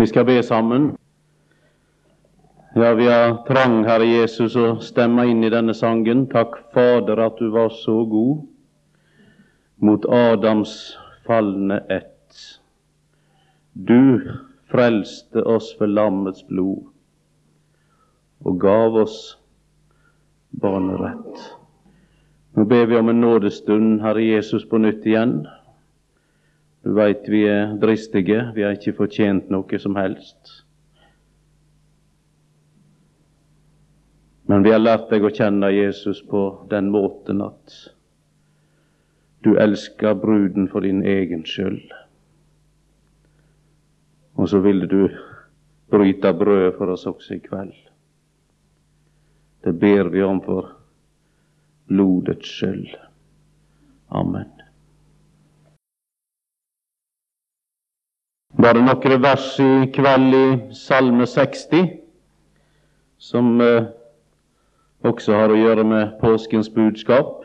Vi skal be sammen. Ja, vi har trang, Herre Jesus, å stemme inn i denne sangen. Takk, Fader, at du var så god mot Adams falne ett. Du frelste oss ved lammets blod og gav oss barnerett. Nå ber vi om en nådestund, Herre Jesus, på nytt igjen. Du veit vi er dristige, vi har ikke fortjent noe som helst. Men vi har lært deg å kjenne Jesus på den måten at du elsker bruden for din egen skyld. Og så ville du bryte brød for oss også i kveld. Det ber vi om for blodets skyld. Amen. Bare noen vers i kveld i Salme 60, som også har å gjøre med påskens budskap.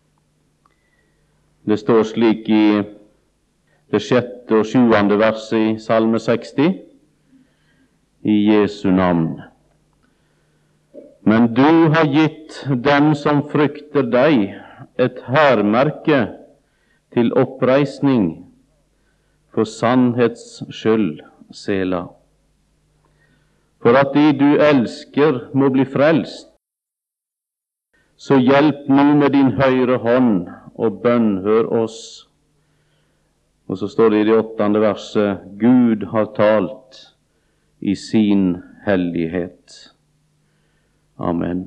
Det står slik i det 6. og 7. verset i Salme 60, i Jesu navn. Men du har gitt dem som frykter deg et hærmerke til oppreisning for sannhets skyld, Sela. For at de du elsker må bli frelst, så hjelp nå med din høyre hånd og bønnhør oss. Og så står det i det 8. verset, Gud har talt i sin hellighet. Amen.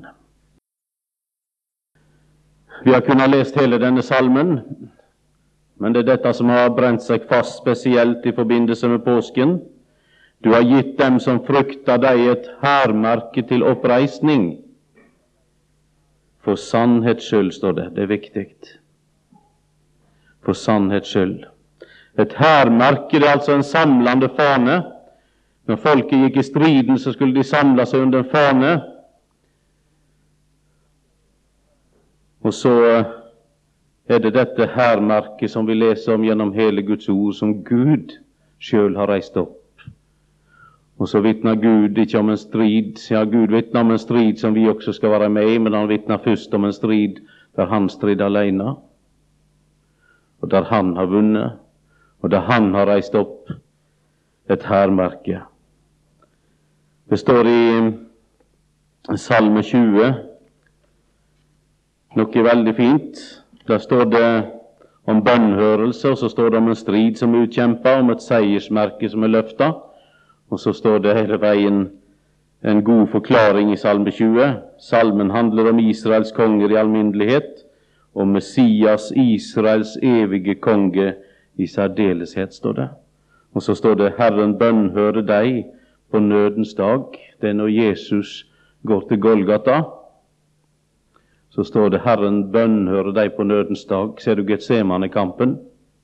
Vi har kunnet lest hele denne salmen, men det er dette som har brent seg fast spesielt i forbindelse med påsken. Du har gitt dem som frykter deg et hærmerke til oppreisning. For sannhets skyld, står det. Det er viktig. For sannhets skyld. Et hærmerke, det er altså en samlende fane. Når folket gikk i striden, så skulle de samle seg under en fane. Og så er det dette hærmerket som vi leser om gjennom hele Guds ord, som Gud selv har reist opp. Og så vitner Gud ikke om en strid. Ja, Gud vitner om en strid som vi også skal være med i, men han vitner først om en strid der han strider alene, og der han har vunnet, og der han har reist opp et hærmerke. Det står i Salme 20 noe veldig fint. Der står det om bønnhørelse, og så står det om en strid som er utkjempet, om et seiersmerke som er løftet. Og så står det hele veien en god forklaring i Salme 20. Salmen handler om Israels konger i alminnelighet, og Messias, Israels evige konge i særdeleshet, står det. Og så står det, Herren bønnhører deg på nødens dag. Det er når Jesus går til Golgata. Så står det, Herren bønnhører deg på nødens dag. Ser du Getsemane-kampen?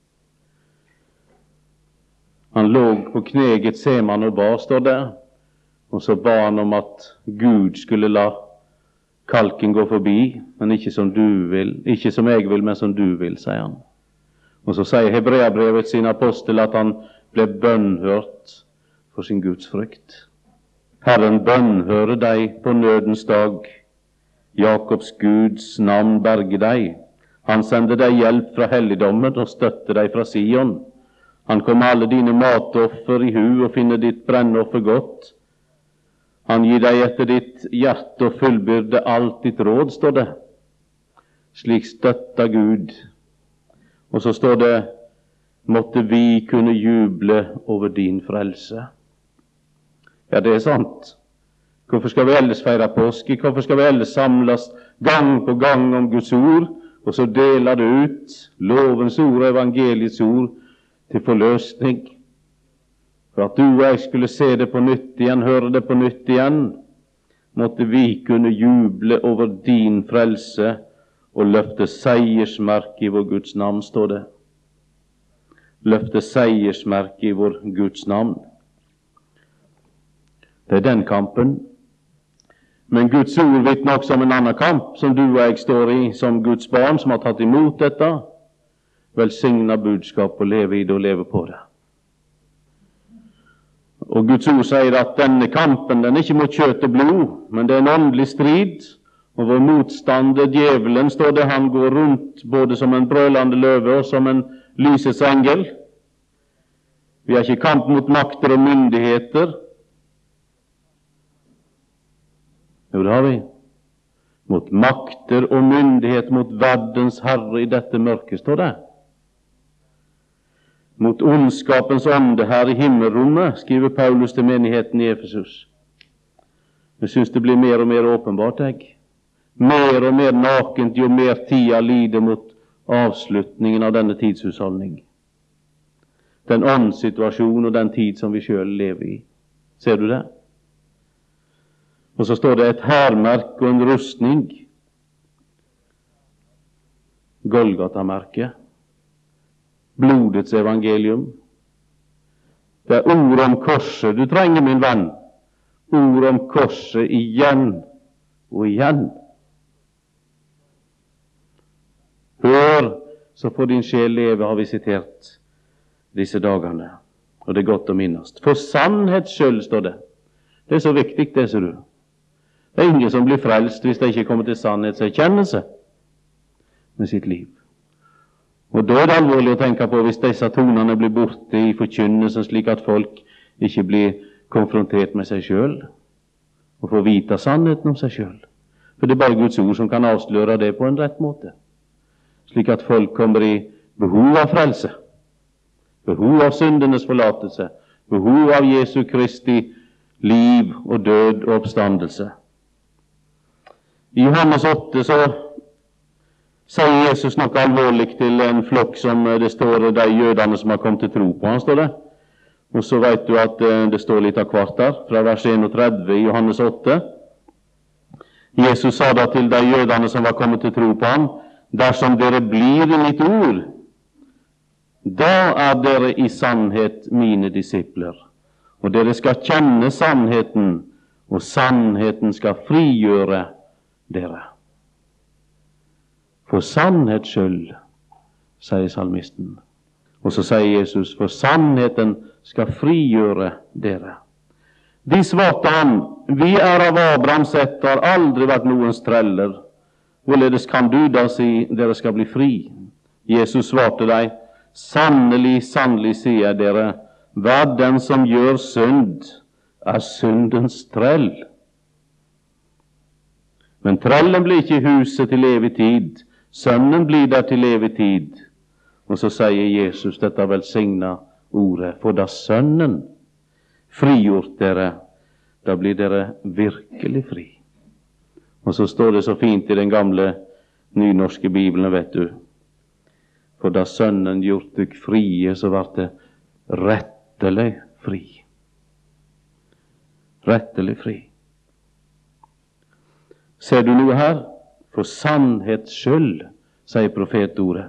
Han lå på kne i Getsemane og ba, står det, og så ba han om at Gud skulle la kalken gå forbi, men ikke som du vil, ikke som jeg vil, men som du vil, sier han. Og så sier Hebreabrevet sin apostel at han ble bønnhørt for sin Guds frykt. Herren bønnhører deg på nødens dag. Jakobs Guds navn berge deg. Han sender deg hjelp fra helligdommen og støtter deg fra Sion. Han kom alle dine matoffer i hu og finner ditt brennoffer godt. Han gir deg etter ditt hjerte og fullbyrde alt ditt råd, står det. Slik støtter Gud. Og så står det, måtte vi kunne juble over din frelse. Ja, det er sant. Hvorfor skal vi ellers feire påske? Hvorfor skal vi ellers samles gang på gang om Guds ord, og så deler det ut lovens ord og evangeliets ord til forløsning? For at du og jeg skulle se det på nytt igjen, høre det på nytt igjen, måtte vi kunne juble over din frelse og løfte seiersmerke i vår Guds navn, står det. Løfte seiersmerke i vår Guds navn. Det er den kampen. Men Guds ord vitner også om en annen kamp som du og jeg står i som Guds barn som har tatt imot dette. Velsigna budskap og leve i det og leve på det. Og Guds ord sier at denne kampen, den er ikke mot kjøtt og blod, men det er en åndelig strid. Og vår motstander, djevelen, står det, han går rundt både som en brølende løve og som en lysets engel. Vi har ikke kamp mot makter og myndigheter. Jo, det har vi. Mot makter og myndigheter, mot verdens herre i dette mørket, står det. Mot ondskapens ånde her i himmelrommet, skriver Paulus til menigheten i Efesus. Jeg synes det blir mer og mer åpenbart, jeg. Mer og mer nakent, jo mer tida lider mot avslutningen av denne tidshusholdning. Den åndssituasjon og den tid som vi selv lever i. Ser du det? Og så står det et hærmerke og en rustning. Golgata-merket. Blodets evangelium. Det er ord om korset du trenger, min venn. Ord om korset igjen og igjen. Hør, så får din sjel leve, har vi sitert disse dagene. Og det er godt å minnes. For sannhets skyld, står det. Det er så viktig, det, ser du. Det er ingen som blir frelst hvis de ikke kommer til sannhetserkjennelse med sitt liv. Og da er det alvorlig å tenke på hvis disse tonene blir borte i forkynnelsen, slik at folk ikke blir konfrontert med seg selv og får vite sannheten om seg selv. For det er bare Guds ord som kan avsløre det på en rett måte, slik at folk kommer i behov av frelse, behov av syndenes forlatelse, behov av Jesu Kristi liv og død og oppstandelse. I Johannes 8 så sier Jesus noe alvorlig til en flokk som det står de jødene som har kommet til tro på han, står det. Og så vet du at det står litt av hvert der, fra vers 31 i Johannes 8. Jesus sa da til de jødene som var kommet til tro på han, dersom dere blir i mitt ord, da er dere i sannhet mine disipler, og dere skal kjenne sannheten, og sannheten skal frigjøre dere. For sannhets skyld, sier salmisten. Og så sier Jesus, for sannheten skal frigjøre dere. De svarte han, vi er av Abrahams ett, har aldri vært noens treller. Hvorledes kan du da si, dere skal bli fri? Jesus svarte deg, sannelig, sannelig sier jeg dere, hver den som gjør synd, er syndens trell. Men trellen blir ikke i huset til evig tid, sønnen blir der til evig tid. Og så sier Jesus dette velsigna ordet, for da sønnen frigjort dere, da blir dere virkelig fri. Og så står det så fint i den gamle nynorske Bibelen, vet du, for da sønnen gjort dykk frie, så vart det rettelig fri. Rettelig fri. Ser du noe her? For sannhets skyld, sier profetordet.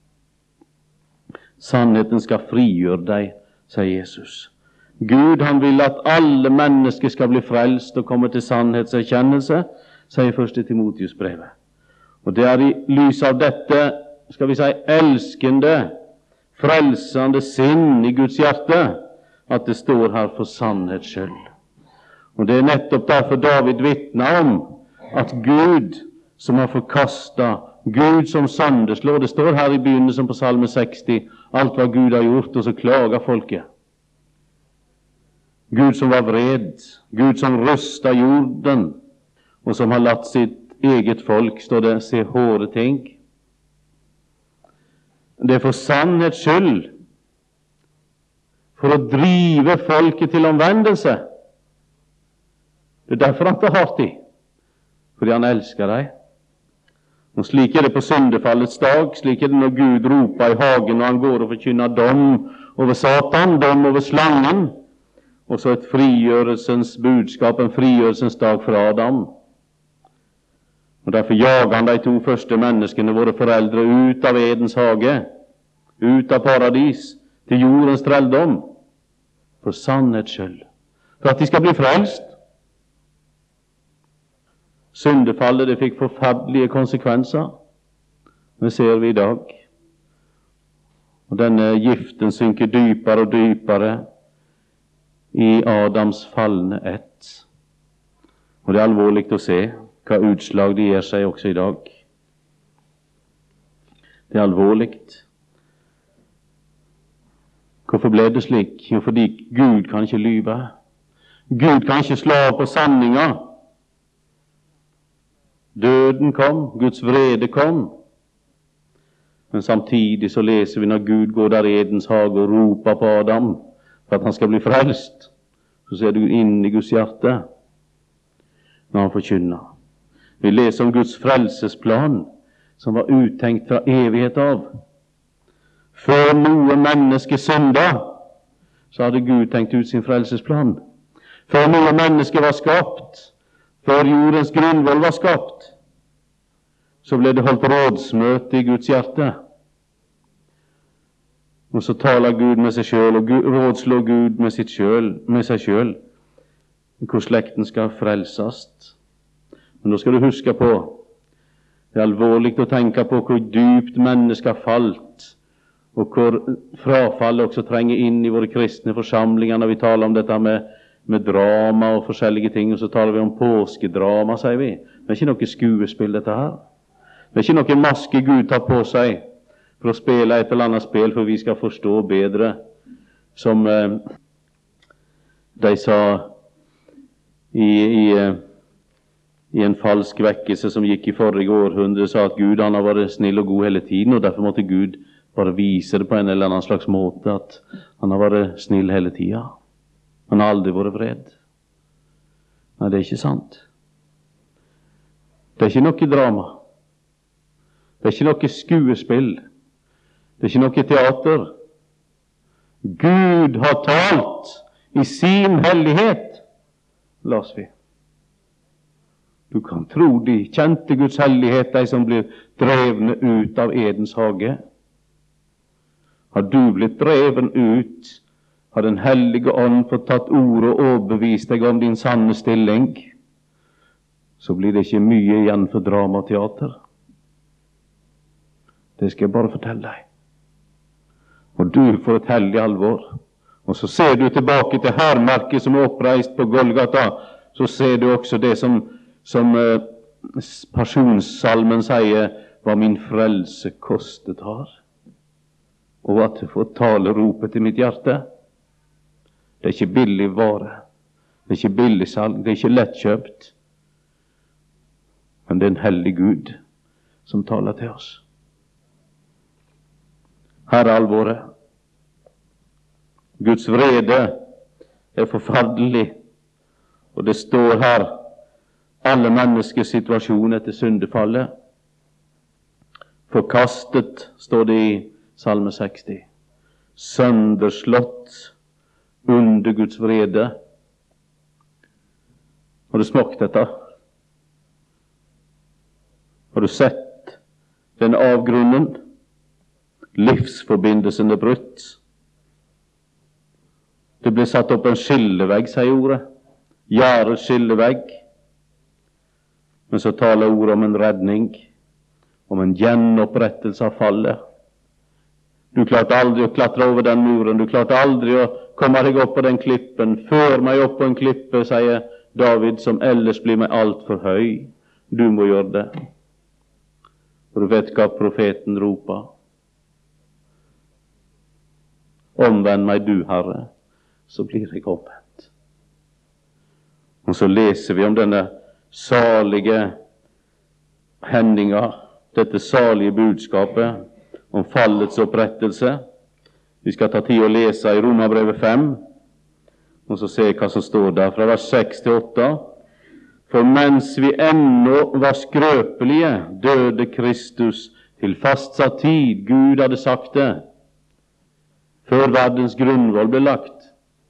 Sannheten skal frigjøre deg, sier Jesus. Gud, han vil at alle mennesker skal bli frelst og komme til sannhetserkjennelse, sier 1. Timotius brevet. Og det er i lys av dette, skal vi si, elskende, frelsende sinn i Guds hjerte, at det står her for sannhets skyld. Og det er nettopp derfor David vitner om at Gud som har forkastet, Gud som søndeslår, det står her i begynnelsen på Salme 60, alt hva Gud har gjort, og så klager folket. Gud som var vred, Gud som rustet jorden, og som har latt sitt eget folk, står det, se hårde ting. Det er for sannhets skyld, for å drive folket til omvendelse. Det er derfor han tar hardt i, fordi han elsker deg. Og slik er det på syndefallets dag, slik er det når Gud roper i hagen og han går og forkynner dom over Satan, dom over slangen, og så et frigjørelsens budskap, en frigjørelsens dag fra Adam. Og derfor jager han de 2 første menneskene, våre foreldre, ut av Edens hage, ut av paradis, til jordens trelldom, for sannhets skyld, for at de skal bli frelst. Syndefallet, det fikk forferdelige konsekvenser. Det ser vi i dag. Og denne giften synker dypere og dypere i Adams falne ett. Og det er alvorlig å se hva utslag det gir seg også i dag. Det er alvorlig. Hvorfor ble det slik? Jo, fordi Gud kan ikke lyve. Gud kan ikke slå av på sanninga. Døden kom, Guds vrede kom. Men samtidig så leser vi når Gud går der i Edens hage og roper på Adam for at han skal bli frelst, så ser du inn i Guds hjerte når han forkynner. Vi leser om Guds frelsesplan som var uttenkt fra evighet av. Før noe menneske synda, så hadde Gud tenkt ut sin frelsesplan. Før noe menneske var skapt, før jordens grunnvoll var skapt, så ble det holdt rådsmøte i Guds hjerte. Og så taler Gud med seg selv, og rådslår Gud med seg selv, hvor slekten skal frelsast. Men da skal du huske på, det er alvorlig å tenke på hvor dypt mennesker har falt, og hvor frafallet også trenger inn i våre kristne forsamlinger når vi taler om dette med drama og forskjellige ting, og så taler vi om påskedrama, sier vi. Det er ikke noe skuespill, dette her. Det er ikke noe maske Gud tar på seg for å spille et eller annet spill for vi skal forstå bedre. Som de sa i en falsk vekkelse som gikk i forrige århundre, sa at Gud han har vært snill og god hele tiden, og derfor måtte Gud bare vise det på en eller annen slags måte at han har vært snill hele tiden. Han har aldri vært vred. Nei, det er ikke sant. Det er ikke noe drama. Det er ikke noe skuespill. Det er ikke noe teater. Gud har talt i sin hellighet, las vi. Du kan tro de kjente Guds hellighet, de som blir drevne ut av Edens hage. Har du blitt dreven ut, har Den hellige ånd fått tatt ordet og overbevist deg om din sanne stilling, så blir det ikke mye igjen for drama og teater. Det skal jeg bare fortelle deg. Og du får et hellig alvor. Og så ser du tilbake til hærmerket som er oppreist på Golgata, så ser du også det som pasjonssalmen sier, hva min frelse kostet har. Og at du får tale ropet til mitt hjerte. Det er ikke billig vare. Det er ikke billig salg. Det er ikke lettkjøpt. Men det er en hellig Gud som taler til oss. Her er alvoret. Guds vrede er forferdelig. Og det står her alle menneskers situasjon etter syndefallet. Forkastet, står det i Salme 60. Sønderslått under Guds vrede. Har du smakt dette? Har du sett den avgrunnen? Livsforbindelsen er brutt. Det ble satt opp en skillevegg, sier ordet. Gjerdets skillevegg. Men så taler ordet om en redning, om en gjenopprettelse av fallet. Du klarte aldri å klatre over den muren, du klarte aldri å komme deg opp på den klippen. Før meg opp på en klippe, sier David, som ellers blir meg alt for høy. Du må gjøre det. For du vet hva profeten roper. Omvend meg du, Herre, så blir jeg omvendt. Og så leser vi om denne salige hendinga, dette salige budskapet om fallets opprettelse. Vi skal ta tid å lese i Romerbrevet 5, og så se hva som står der fra vers 6 til 8. For mens vi ennå var skrøpelige, døde Kristus til fastsatt tid. Gud hadde sagt det før verdens grunnvoll ble lagt.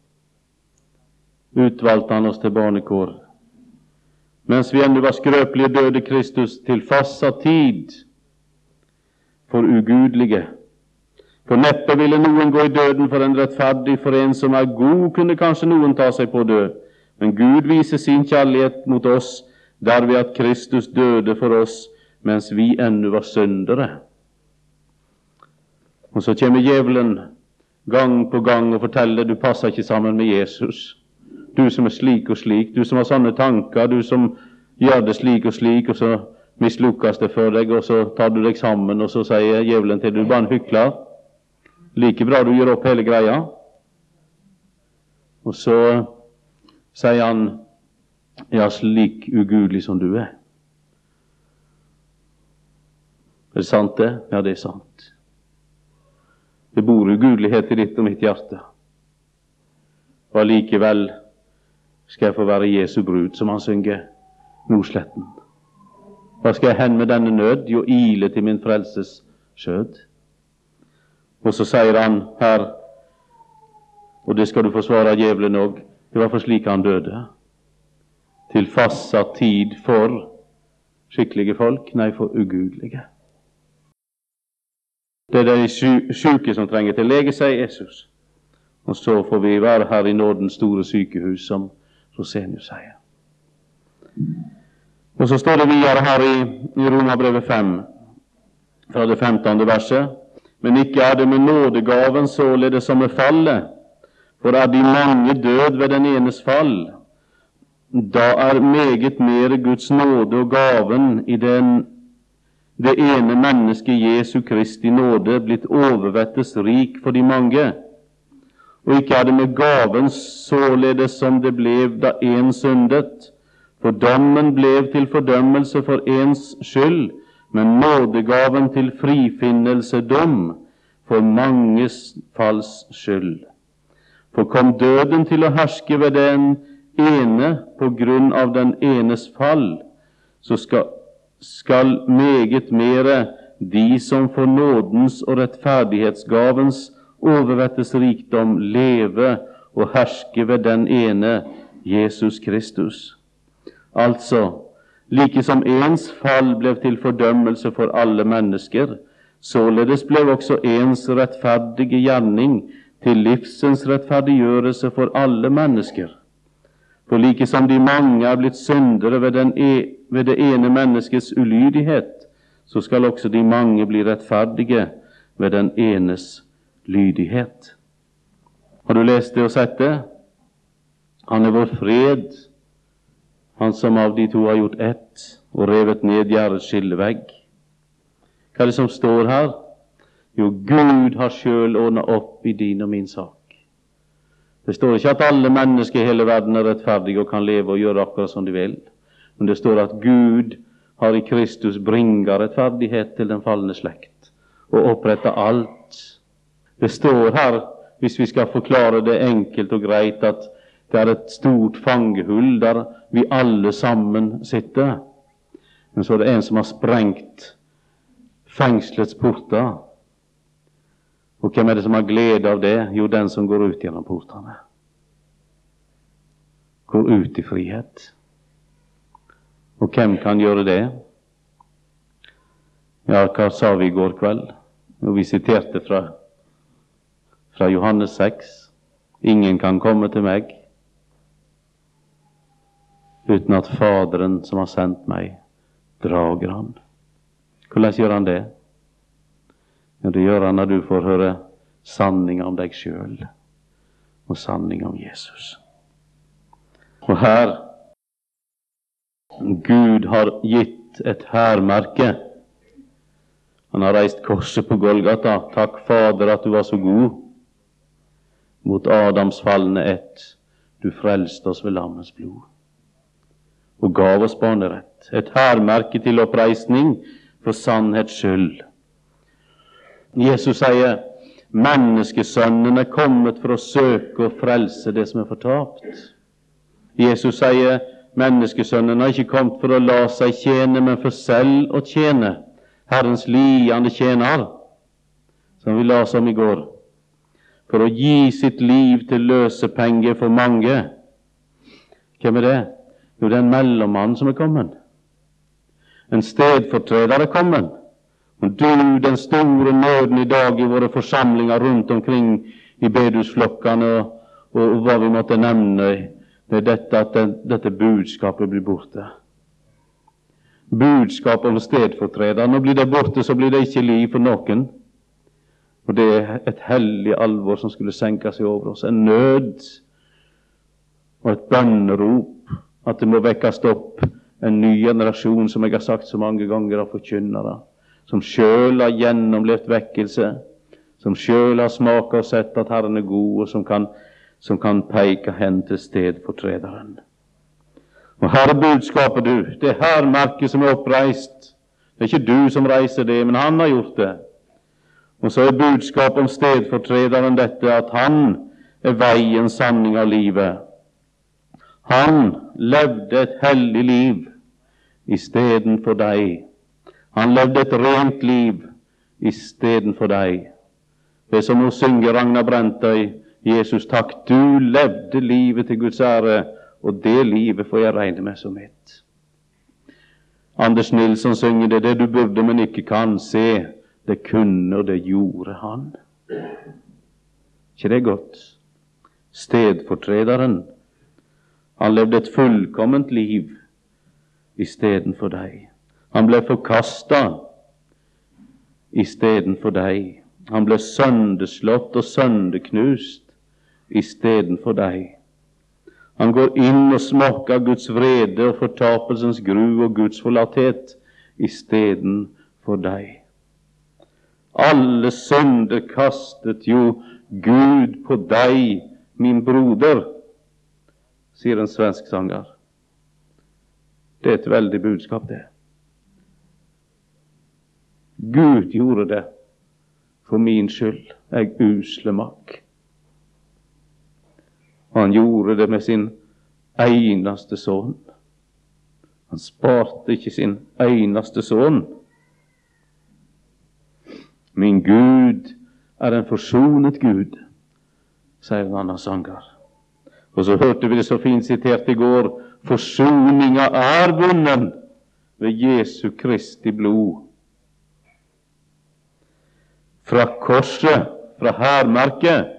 Utvalgte han oss til barnekår. Mens vi ennå var skrøpelige, døde Kristus til fastsatt tid for ugudelige. For neppe ville noen gå i døden for en rettferdig, for en som er god, kunne kanskje noen ta seg på død. Men Gud viser sin kjærlighet mot oss, derved at Kristus døde for oss, mens vi ennå var syndere. Og så kommer djevelen gang på gang og forteller du passer ikke sammen med Jesus. Du som er slik og slik, du som har sånne tanker, du som gjør det slik og slik, og så mislukkes det for deg, og så tar du deg sammen, og så sier djevelen til deg, du er bare en hykler. Like bra du gjør opp hele greia. Og så sier han, ja, slik ugudelig som du er. Er det sant det? Ja, det er sant. Det bor ugudelighet i ditt og mitt hjerte. Og allikevel skal jeg få være Jesu brud, som han synger Nordsletten. Hva skal jeg hen med denne nød? Jo, ile til min frelses skjød. Og så sier han her, og det skal du forsvare djevelen også, det var for slik han døde. Til fastsatt tid for skikkelige folk, nei, for ugudelige. Det er de syke som trenger til lege, sier Jesus. Og så får vi være her i nådens store sykehus, som Rosenius sier. Og så står det videre her i Romerbrevet 5, fra det 15. verset. Men ikke er det med nådegaven således som med fallet, for er de mange død ved den enes fall, da er meget mer Guds nåde og gaven i det ene mennesket Jesu Kristi nåde blitt overvettes rik for de mange. Og ikke er det med gaven således som det blev da en syndet, for dommen blev til fordømmelse for ens skyld, men nådegaven til frifinnelse dom for manges falls skyld. For kom døden til å herske ved den ene på grunn av den enes fall, så skal meget mere de som for nådens og rettferdighetsgavens overvettes rikdom leve og herske ved den ene, Jesus Kristus. Altså, like som ens fall ble til fordømmelse for alle mennesker, således ble også ens rettferdige gjerning til livsens rettferdiggjørelse for alle mennesker. For like som de mange er blitt syndere ved det ene menneskets ulydighet, så skal også de mange bli rettferdige ved den enes lydighet. Har du lest det og sett det? Han er vår fred, han som av de to har gjort ett og revet ned gjerdets skillevegg. Hva er det som står her? Jo, Gud har selv ordnet opp i din og min sak. Det står ikke at alle mennesker i hele verden er rettferdige og kan leve og gjøre akkurat som de vil, men det står at Gud har i Kristus bringa rettferdighet til den falne slekt og oppretta alt. Det står her, hvis vi skal forklare det enkelt og greit, at det er et stort fangehull der vi alle sammen sitter. Men så er det en som har sprengt fengselets porter. Og hvem er det som har glede av det? Jo, den som går ut gjennom portene. Går ut i frihet. Og hvem kan gjøre det? Ja, hva sa vi i går kveld? Og vi siterte fra Johannes 6. Ingen kan komme til meg uten at Faderen som har sendt meg, drager han. Hvordan gjør han det? Ja, det gjør han når du får høre sanning om deg selv og sanning om Jesus. Og her, Gud har gitt et hærmerke. Han har reist korset på Golgata. Takk, Fader, at du var så god. Mot Adams falne ett, du frelste oss ved lammens blod og gav oss barnerett. Et hærmerke til oppreisning for sannhets skyld. Jesus sier, menneskesønnen er kommet for å søke og frelse det som er fortapt. Jesus sier, menneskesønnen har ikke kommet for å la seg tjene, men for selv å tjene, Herrens liende tjener, som vi las om i går, for å gi sitt liv til løsepenge for mange. Hvem er det? Jo, det er en mellommann som er kommet. En stedfortreder er kommet. Og du, den store nøden i dag i våre forsamlinger rundt omkring i bedehusflokkene og hva vi måtte nevne, det er dette at dette budskapet blir borte. Budskapet om stedfortreder. Når blir det borte, så blir det ikke liv for noen. Og det er et hellig alvor som skulle senke seg over oss. En nød og et bønnerop, at det må vekkes opp en ny generasjon, som jeg har sagt så mange ganger, av forkynnere, som selv har gjennomlevd vekkelse, som selv har smaket og sett at Herren er god, og som kan peke hen til stedfortrederen. Og her er budskapet, du. Det er hærmerket som er oppreist. Det er ikke du som reiser det, men han har gjort det. Og så er budskapet om stedfortrederen dette, at han er veien, sanning av livet. Han levde et hellig liv istedenfor deg. Han levde et rent liv istedenfor deg. Det er som å synge Ragnar Brentøy, Jesus takk, du levde livet til Guds ære, og det livet får jeg regne med som mitt. Anders Nilsson synger det du burde, men ikke kan se, det kunne og det gjorde han. Ikke det godt? Stedfortrederen, han levde et fullkomment liv istedenfor deg. Han ble forkastet istedenfor deg. Han ble søndeslått og søndeknust istedenfor deg. Han går inn og smaker Guds vrede og fortapelsens gru og Guds forlatthet istedenfor deg. Alle synder kastet jo Gud på deg, min broder, sier en svensk sanger. Det er et veldig budskap, det. Gud gjorde det for min skyld, jeg usle makk. Og han gjorde det med sin eneste sønn. Han sparte ikke sin eneste sønn. Min Gud er en forsonet Gud, sier en annen sanger. Og så hørte vi det så fint sitert i går, forsoninga er vunnen ved Jesu Kristi blod. Fra korset, fra hærmerket,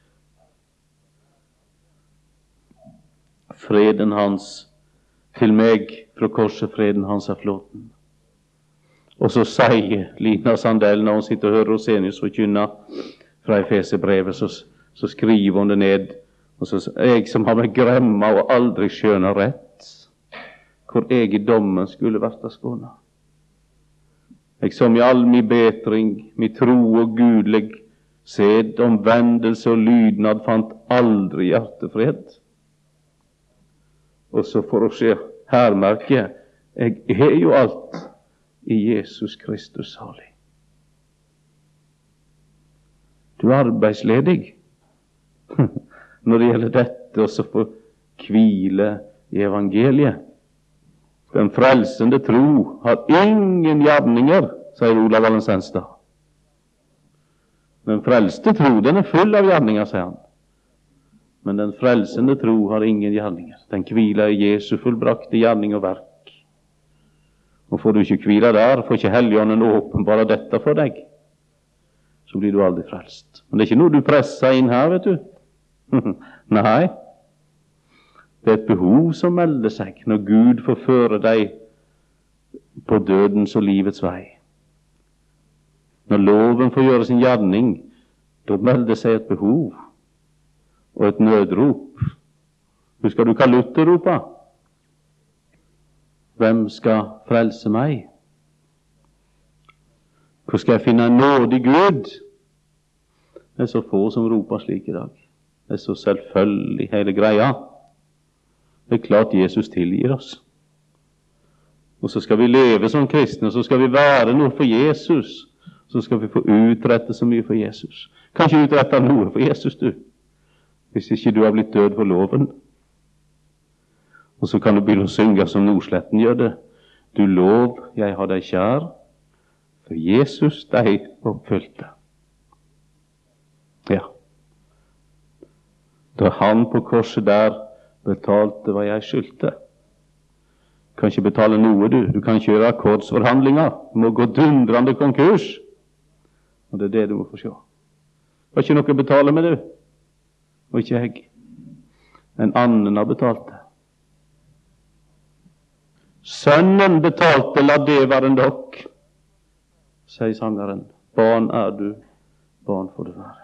freden hans til meg, fra korset freden hans er flåten. Og så sier Lina Sandell, når hun sitter og hører Rosenius forkynne fra Efeserbrevet, så skriver hun det ned. Og så jeg som har meg gremma og aldri skjønner rett, hvor jeg i dommen skulle vært skånet. Jeg som i all mi betring, mi tro og gudelig sed, omvendelse og lydnad fant aldri hjertefred. Og så for å se hærmerket, jeg er jo alt i Jesus Kristus salig. Du er arbeidsledig når det gjelder dette, og så få hvile i evangeliet. Den frelsende tro har ingen gjerninger, sier Olav Valensenstad. Den frelste tro, den er full av gjerninger, sier han. Men den frelsende tro har ingen gjerninger. Den hviler i Jesu fullbrakte gjerning og verk. Og får du ikke hvile der, får ikke Helligånden åpenbare dette for deg, så blir du aldri frelst. Men det er ikke noe du presser inn her, vet du. Nei, det er et behov som melder seg når Gud får føre deg på dødens og livets vei. Når loven får gjøre sin gjerning, da melder seg et behov og et nødrop. Husker du hva Luther ropa? Hvem skal frelse meg? Hvor skal jeg finne en nådig Gud? Det er så få som roper slik i dag. Det er så selvfølgelig hele greia. Det er klart Jesus tilgir oss. Og så skal vi leve som kristne, og så skal vi være noe for Jesus. Så skal vi få utrette så mye for Jesus. Kan ikke utrette noe for Jesus, du, hvis ikke du har blitt død for loven. Og så kan du begynne å synge som Nordsletten gjør det. Du lov, jeg har deg kjær, for Jesus deg oppfylte. Ja. Da han på korset der betalte hva jeg skyldte. Du kan ikke betale noe, du. Du kan ikke gjøre akkordsforhandlinger. Du må gå dundrende konkurs. Og det er det du må få se. Det var ikke noe å betale med, du. Og ikke jeg. En annen har betalt det. Sønnen betalte, la det være nok, sier sangeren. Barn er du, barn får du være.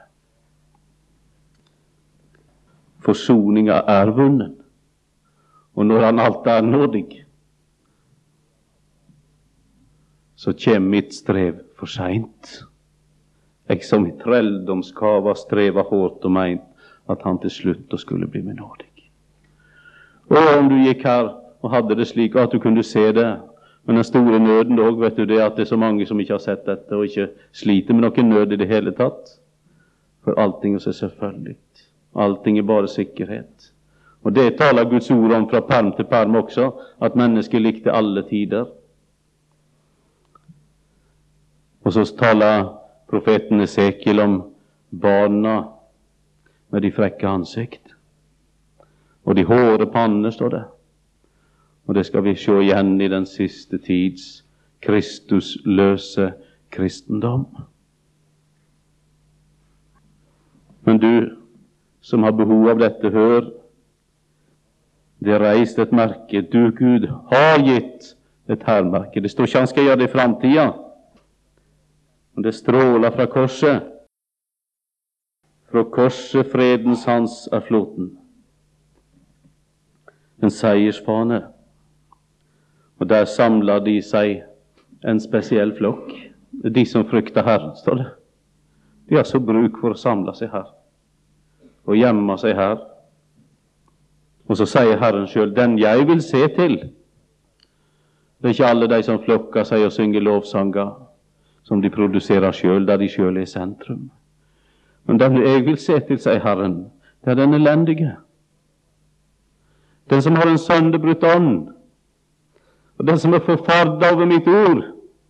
Forsoninga er vunnen. Og når han alt er nådig, så kjem mitt strev for seint. Jeg som i trelldomskava streva hårdt og meint at han til slutt skulle bli med nådig. Og om du gikk her og hadde det slik at du kunne se det, men den store nøden dog, vet du det, at det er så mange som ikke har sett dette, og ikke sliter med noen nød i det hele tatt. For allting er så selvfølgelig. Allting er bare sikkerhet. Og det taler Guds ord om fra perm til perm også, at mennesket likte alle tider. Og så taler profeten Esekiel om barna med de frekke ansikt. Og de hårde panner, står det. Og det skal vi se igjen i den siste tids Kristusløse kristendom. Men du som har behov av dette, hør. Det er reist et merke. Du, Gud, har gitt et hermerke. Det står ikke han skal gjøre det i framtida. Og det stråler fra korset. Fra korset fredens hans er floten. En seiersfane. Og der samler de seg en spesiell flokk. De som frykter Herren, står det. De har så bruk for å samle seg her. Og gjemme seg her. Og så sier Herren selv, den jeg vil se til. Det er ikke alle de som flokker seg og synger lovsanger, som de produserer selv, der de selv er i sentrum. Men den jeg vil se til, sier Herren, det er den elendige. Den som har en sønderbrutt ånd, og den som er forferdet over mitt ord.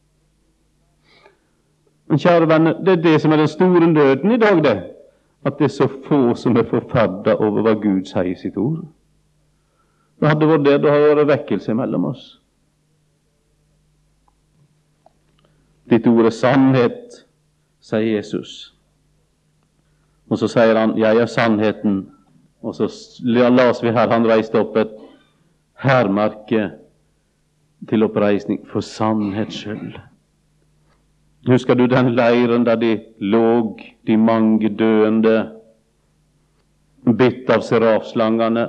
Men kjære venner, det er det som er den store nøden i dag, det. At det er så få som er forferdet over hva Gud sier i sitt ord. Det hadde vært det, da hadde det vært vekkelse mellom oss. Ditt ord er sannhet, sier Jesus. Og så sier han, jeg er sannheten. Og så las vi her, han reiste opp et hermerke til oppreisning for sannhets skyld. Husker du den leiren der de låg, de mange døende, bitt av serafslangene,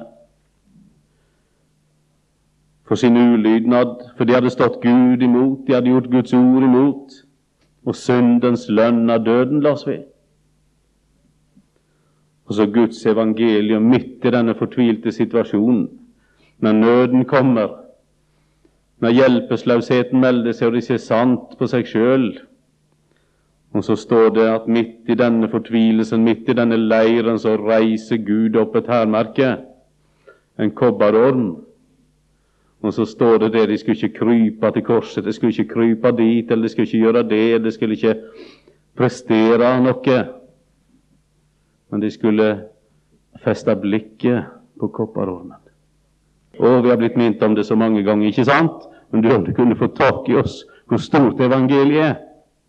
for sin ulydnad, for de hadde stått Gud imot, de hadde gjort Guds ord imot, og syndens lønn av døden, las vi. Og så Guds evangelium midt i denne fortvilte situasjonen, når nøden kommer, når hjelpeløsheten melder seg, og de ser sant på seg selv. Og så står det at midt i denne fortvilelsen, midt i denne leiren, så reiser Gud opp et hermerke, en kobberorm. Og så står det det, de skulle ikke krype til korset, de skulle ikke krype dit, eller de skulle ikke gjøre det, de skulle ikke prestere noe. Men de skulle feste blikket på kopperormen. Og vi har blitt minnet om det så mange ganger, ikke sant? Men du, om du kunne få tak i oss, hvor stort evangeliet er,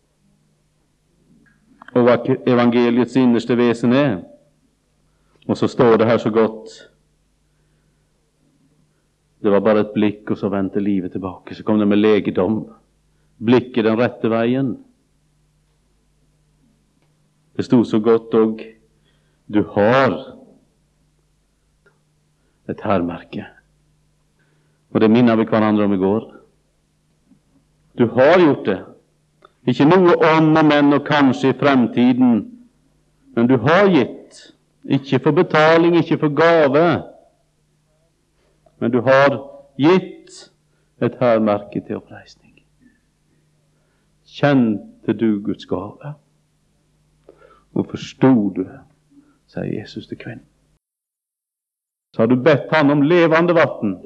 og hva evangeliets innerste vesen er. Og så står det her så godt, det var bare et blikk, og så vendte livet tilbake. Så kom det med legedom. Blikket den rette veien. Det stod så godt, og du har et hermerke. Og det minner vi hverandre om i går. Du har gjort det. Ikke noe om og men og kanskje i fremtiden, men du har gitt. Ikke for betaling, ikke for gave, men du har gitt et hermerke til oppreisning. Kjente du Guds gave? Og forstod du, sier Jesus til kvinnen. Så har du bedt han om levende vatten.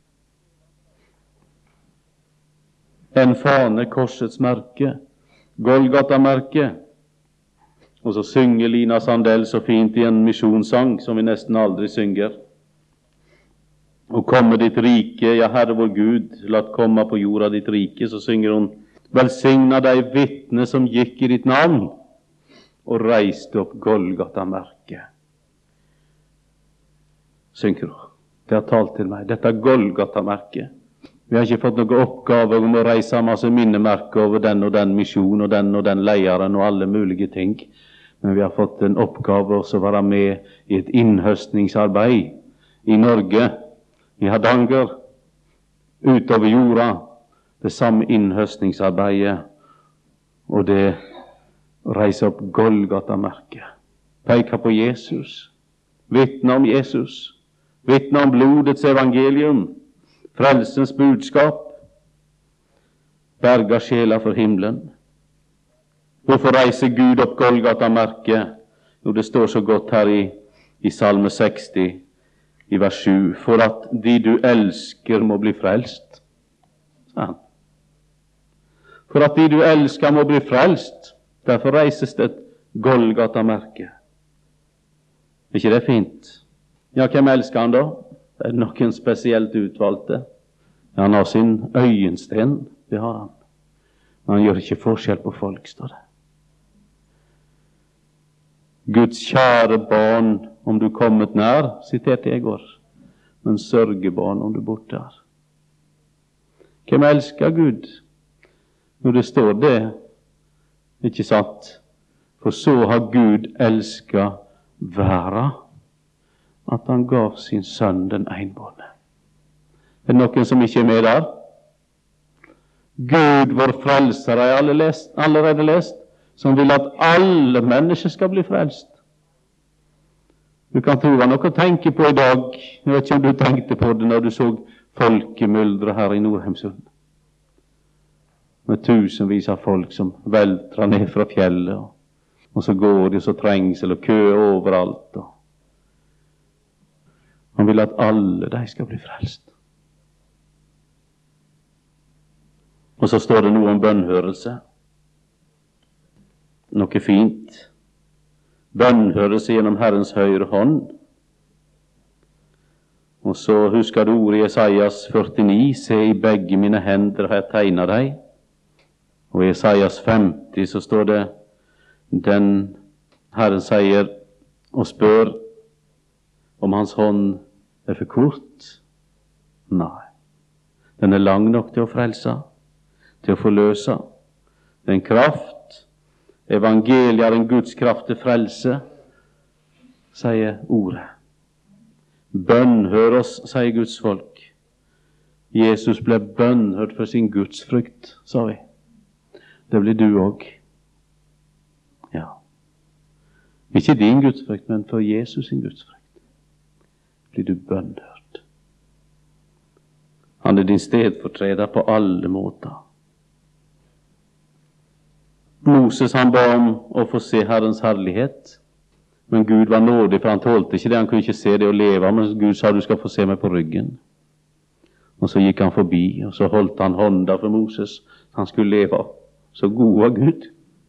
En fane, korsets merke, Golgata-merke. Og så synger Lina Sandell så fint i en misjonssang som vi nesten aldri synger. Og komme ditt rike, ja Herre vår Gud, lat komme på jorda ditt rike, så synger hun, velsigna deg vitne som gikk i ditt navn, og reiste opp Golgata-merket. Synger hun. Det har talt til meg. Dette er Golgata-merket. Vi har ikke fått noen oppgave om å reise masse minnemerker over den og den misjon og den lederen og alle mulige ting. Men vi har fått en oppgave også å være med i et innhøstningsarbeid i Norge, i Hardanger, utover jorda, det samme innhøstningsarbeidet, og det reiser opp Golgata-merket, peker på Jesus, vitner om Jesus, vitner om blodets evangelium, frelsens budskap, berga sjela for himmelen. Hvorfor reiser Gud opp Golgata-merket? Jo, det står så godt her i Salme 60, i vers 7, for at de du elsker må bli frelst. Ja. For at de du elsker må bli frelst, derfor reises det et Golgata-merke. Er ikke det fint? Ja, hvem elsker han da? Er det noen spesielt utvalgte? Ja, han har sin øyensten, det har han. Men han gjør ikke forskjell på folk, står det. Guds kjære barn, om du kommet nær, siterte jeg i går, men sørgebarn om du borte er. Hvem elsker Gud? Når det står det, ikke sant? For så har Gud elsket verden, at han gav sin sønn den enbårne. Er det noen som ikke er med der? Gud, vår frelser, har jeg allerede lest, som vil at alle mennesker skal bli frelst. Du kan tro det var noe å tenke på i dag. Jeg vet ikke om du tenkte på det når du så folkemyldre her i Nordheimsund, med tusenvis av folk som veltrer ned fra fjellet, og så går de så trengsel og kø overalt. Han vil at alle de skal bli frelst. Og så står det noe om bønnhørelse. Noe fint. Bønnhørelse gjennom Herrens høyre hånd. Og så husker du ordet i Jesajas 49, se i begge mine hender har jeg tegnet deg. Og i Jesajas 50 så står det, den Herren sier og spør om hans hånd er for kort. Nei, den er lang nok til å frelse, til å forløse. Den kraft, evangeliet er en Guds kraft til frelse, sier ordet. Bønnhør oss, sier Guds folk. Jesus ble bønnhørt for sin gudsfrykt, sa vi. Det blir du også. Ja. Ikke din gudsfrykt, men for Jesus sin gudsfrykt blir du bønnhørt. Han er din stedfortreder på alle måter. Moses han ba om å få se Herrens herlighet, men Gud var nådig, for han tålte ikke det. Han kunne ikke se det og leve, men Gud sa, du skal få se meg på ryggen. Og så gikk han forbi, og så holdt han hånda for Moses, så han skulle leve. Så god var Gud.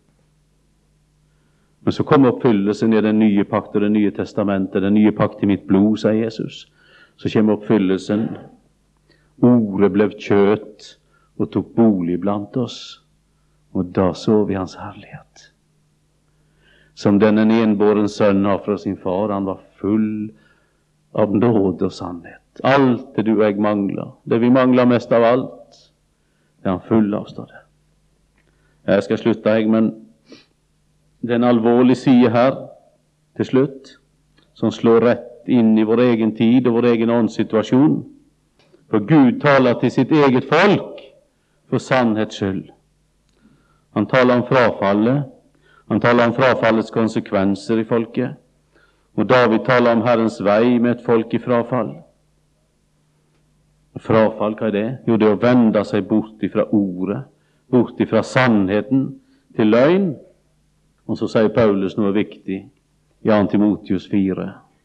Men så kom oppfyllelsen i den nye pakt og det nye testamentet, den nye pakt i mitt blod, sier Jesus. Så kommer oppfyllelsen. Ordet ble kjøtt og tok bolig blant oss. Og da så vi hans herlighet. Som den en enbåren sønn har fra sin far, han var full av nåde og sannhet. Alt det du og jeg mangler, det vi mangler mest av alt, det er han full av, står det. Jeg skal slutte, men det er en alvorlig side her, til slutt, som slår rett inn i vår egen tid og vår egen åndssituasjon. For Gud taler til sitt eget folk for sannhets skyld. Han taler om frafallet. Han taler om frafallets konsekvenser i folket. Og David taler om Herrens vei med et folk i frafall. Frafall, hva er det? Jo, det er å vende seg bort ifra ordet, bort ifra sannheten til løgn. Og så sier Paulus noe viktig i 2. Timoteus 4.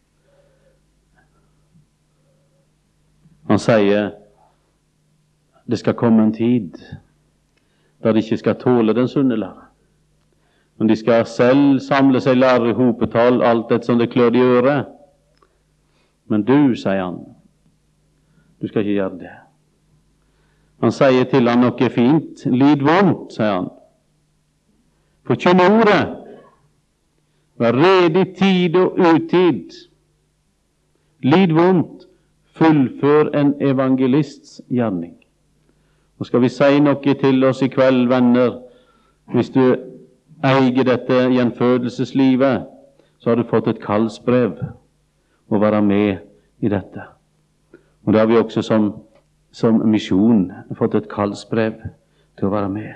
Han sier det skal komme en tid da de ikke skal tåle den sunne lære. Men de skal selv samle seg lærer i hopetall, alt det som det klør de øret. Men du, sier han, du skal ikke gjøre det. Han sier til han noe fint. Lid vondt, sier han. Forkynn ordet. Vær redig tid og utid. Lid vondt. Fullfør en evangelists gjerning. Og skal vi si noe til oss i kveld, venner, hvis du eier dette gjenfødelseslivet, så har du fått et kallsbrev å være med i dette. Og da har vi også som misjon fått et kallsbrev til å være med.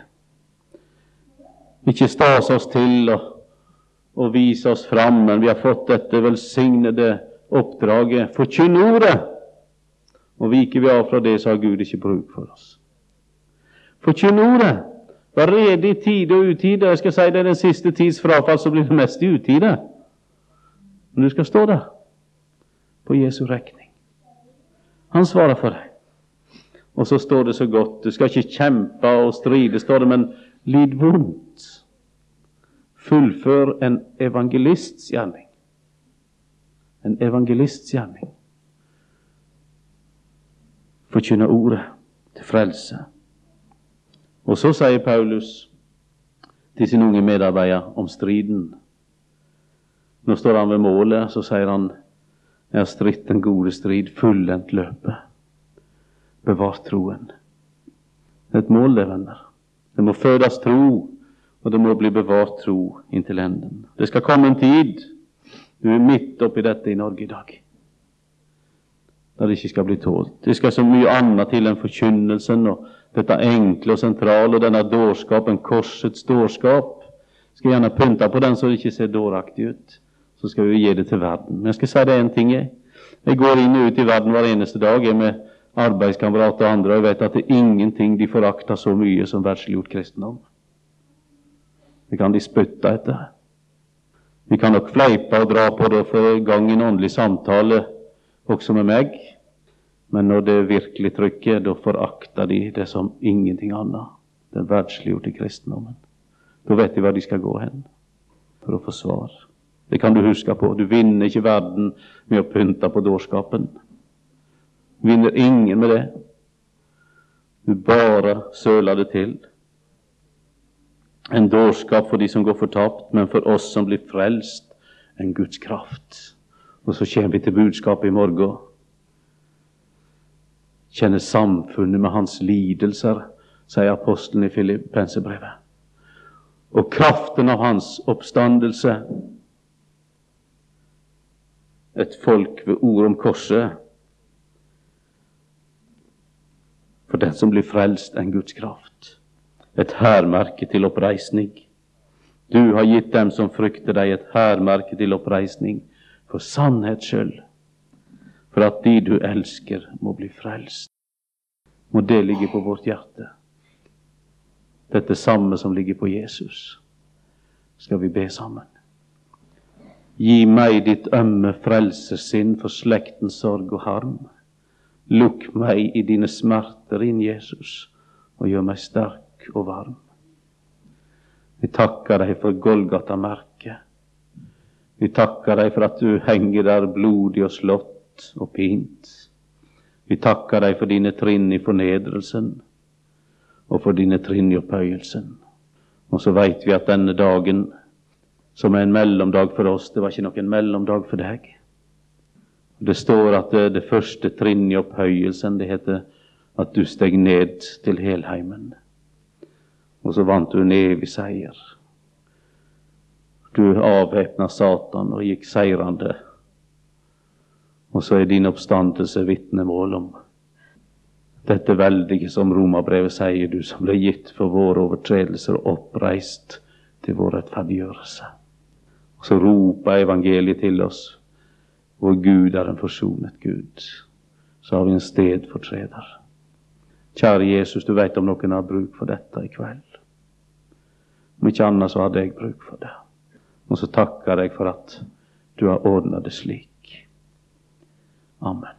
Ikke stase oss til og vise oss fram, men vi har fått dette velsignede oppdraget. Forkynn ordet! Og viker vi av fra det, så har Gud ikke bruk for oss. Forkynn ordet! Vær rede i tide og utide. Jeg skal si det er den siste tids frafall, så blir det mest i utide. Men du skal stå der på Jesu regning. Han svarer for deg. Og så står det så godt, du skal ikke kjempe og stride, står det, men lid vondt. Fullfør en evangelists gjerning. En evangelists gjerning. Forkynne ordet til frelse. Og så sier Paulus til sin unge medarbeider om striden. Nå står han ved målet, så sier han, jeg har stritt den gode strid, fullendt løpet, bevart troen. Det er et mål, det, venner. Det må fødes tro, og det må bli bevart tro inntil enden. Det skal komme en tid, du er midt oppi dette i Norge i dag, der det ikke skal bli tålt. Det skal så mye annet til enn forkynnelsen, og dette enkle og sentrale, og denne dårskapen, korsets dårskap. Skal gjerne pynte på den så det ikke ser dåraktig ut. Så skal vi gi det til verden. Men jeg skal si det en ting, jeg går inn og ut i verden hver eneste dag, jeg med arbeidskamerater og andre, og jeg vet at det er ingenting de forakter så mye som verdsliggjort kristendom. Det kan de spytte etter. Vi kan nok fleipe og dra på det for i gang en åndelig samtale også med meg, men når det virkelig trykker, da forakter de det som ingenting annet, den verdsliggjorte kristendommen. Da vet de hva de skal gå hen for å få svar. Det kan du huske på. Du vinner ikke verden med å pynte på dårskapen. Vinner ingen med det. Du bare søler det til. En dårskap for de som går fortapt, men for oss som blir frelst, en Guds kraft. Og så kommer vi til budskapet i morgen. Kjenner samfunnet med hans lidelser, sier apostelen i Filippensebrevet. Og kraften av hans oppstandelse. Et folk ved ord om korset. For den som blir frelst, en Guds kraft. Et hærmerke til oppreisning. Du har gitt dem som frykter deg et hærmerke til oppreisning. For sannhets skyld. For at de du elsker må bli frelst. Må det ligge på vårt hjerte. Dette samme som ligger på Jesus. Skal vi be sammen. Gi meg ditt ømme frelsesinn for slektens sorg og harm. Lukk meg i dine smerter inn, Jesus, og gjør meg sterk og varm. Vi takker deg for Golgata-merket. Vi takker deg for at du henger der blodig og slått og pint. Vi takker deg for dine trinn i fornedrelsen, og for dine trinn i opphøyelsen. Og så vet vi at denne dagen, som er en mellomdag for oss, det var ikke noen mellomdag for deg. Det står at det første trinn i opphøyelsen, det heter at du steg ned til helheimen. Og så vant du en evig seier. Du avvæpna Satan og gikk seirende. Og så er din oppstandelse vitnemål om dette veldige som Romerbrevet sier, du som ble gitt for våre overtredelser og oppreist til vår rettferdiggjørelse. Og så roper evangeliet til oss, vår Gud er en forsonet Gud. Så har vi en stedfortreder. Kjære Jesus, du vet om noen har bruk for dette i kveld. Om ikke annet så hadde jeg bruk for det. Og så takker jeg for at du har ordnet det slik. Amen.